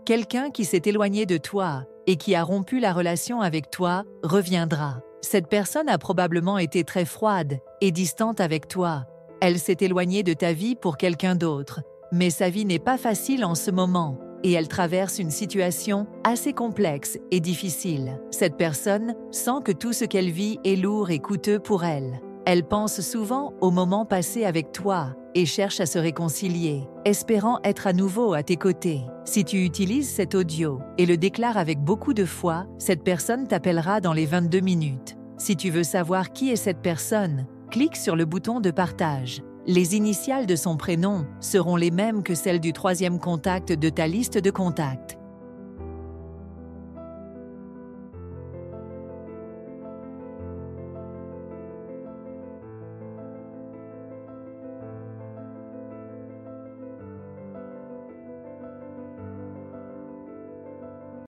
Quelqu'un qui s'est éloigné de toi et qui a rompu la relation avec toi reviendra. Cette personne a probablement été très froide et distante avec toi. Elle s'est éloignée de ta vie pour quelqu'un d'autre. Mais sa vie n'est pas facile en ce moment et elle traverse une situation assez complexe et difficile. Cette personne sent que tout ce qu'elle vit est lourd et coûteux pour elle. Elle pense souvent aux moments passés avec toi et cherche à se réconcilier, espérant être à nouveau à tes côtés. Si tu utilises cet audio et le déclares avec beaucoup de foi, cette personne t'appellera dans les 22 minutes. Si tu veux savoir qui est cette personne, clique sur le bouton de partage. Les initiales de son prénom seront les mêmes que celles du 3e contact de ta liste de contacts.